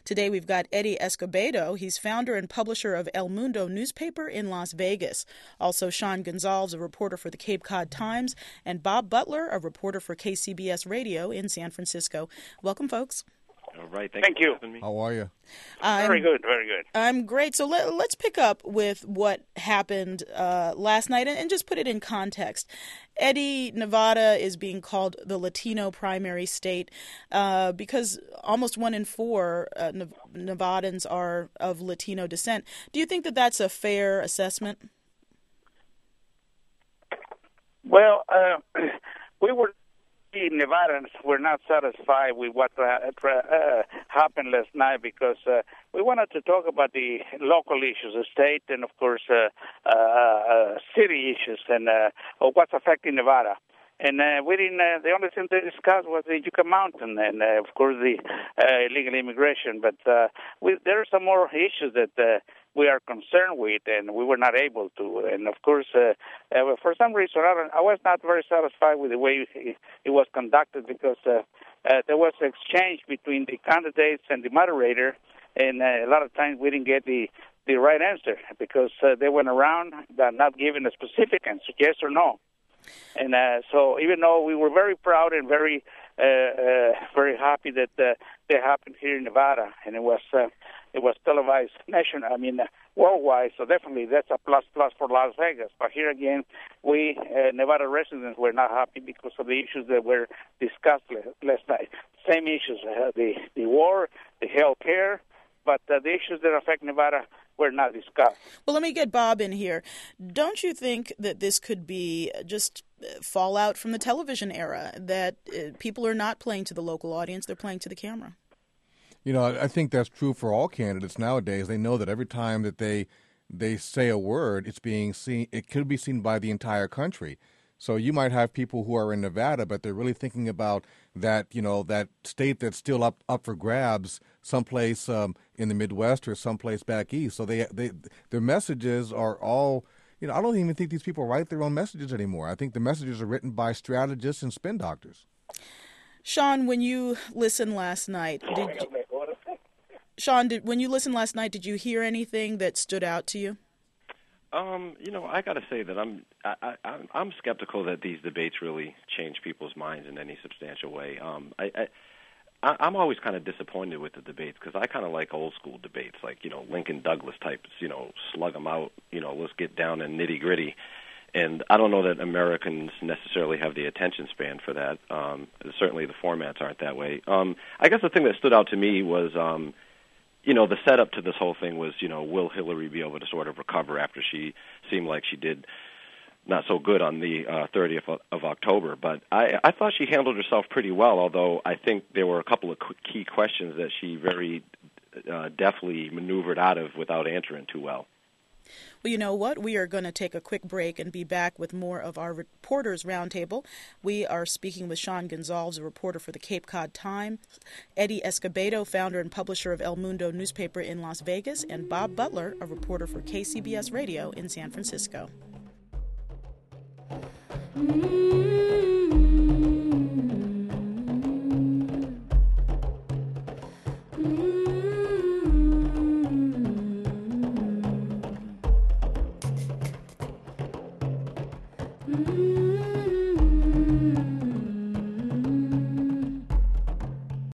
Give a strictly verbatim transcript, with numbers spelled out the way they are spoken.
Today we've got Eddie Escobedo. He's founder and publisher of El Mundo newspaper in Las Vegas. Also Sean Gonzalez, a reporter for the Cape Cod Times, and Bob Butler, a reporter for K C B S Radio in San Francisco. Welcome, folks. All right. Thank, Thank you. you. For having me. How are you? I'm, very good, very good. I'm great. So let, let's pick up with what happened uh, last night and, and just put it in context. Eddie, Nevada is being called the Latino primary state uh, because almost one in four uh, Nev- Nevadans are of Latino descent. Do you think that that's a fair assessment? Well, uh, we were Nevadans were not satisfied with what uh, uh, happened last night because uh, we wanted to talk about the local issues, the state, and of course, uh, uh, uh, city issues, and uh, what's affecting Nevada. And uh, we didn't. Uh, the only thing they discussed was the Yucca Mountain, and uh, of course the uh, illegal immigration. But uh, we, there are some more issues that uh, we are concerned with, and we were not able to. And of course, uh, uh, for some reason, I, don't, I was not very satisfied with the way it, it was conducted because uh, uh, there was an exchange between the candidates and the moderator, and uh, a lot of times we didn't get the the right answer because uh, they went around not giving a specific answer, yes or no. And uh, so, even though we were very proud and very, uh, uh, very happy that uh, they happened here in Nevada, and it was uh, it was televised national, I mean uh, worldwide. So definitely, that's a plus plus for Las Vegas. But here again, we uh, Nevada residents were not happy because of the issues that were discussed last night. Same issues: uh, the the war, the health care, but uh, the issues that affect Nevada were not discussed. Well, let me get Bob in here. Don't you think that this could be just fallout from the television era, that uh, people are not playing to the local audience, they're playing to the camera? You know, I think that's true for all candidates nowadays. They know that every time that they they say a word, it's being seen. It could be seen by the entire country. So you might have people who are in Nevada, but they're really thinking about that, you know, that state that's still up, up for grabs someplace um, in the Midwest or someplace back east. So they they their messages are all, you know, I don't even think these people write their own messages anymore. I think the messages are written by strategists and spin doctors. Sean, when you listened last night, did you, Sean, did, when you listened last night, did you hear anything that stood out to you? Um, you know, I got to say that I'm I, I, I'm skeptical that these debates really change people's minds in any substantial way. Um, I, I I'm always kind of disappointed with the debates because I kind of like old school debates, like you know Lincoln Douglas types. You know, slug them out. You know, let's get down and nitty gritty. And I don't know that Americans necessarily have the attention span for that. Um, certainly, the formats aren't that way. Um, I guess the thing that stood out to me was. Um, You know, the setup to this whole thing was, you know, will Hillary be able to sort of recover after she seemed like she did not so good on the uh, thirtieth of October? But I, I thought she handled herself pretty well, although I think there were a couple of key questions that she very uh, deftly maneuvered out of without answering too well. Well, you know what? We are going to take a quick break and be back with more of our Reporters Roundtable. We are speaking with Sean Gonzalez, a reporter for the Cape Cod Times, Eddie Escobedo, founder and publisher of El Mundo newspaper in Las Vegas, and Bob Butler, a reporter for K C B S Radio in San Francisco. Mm-hmm.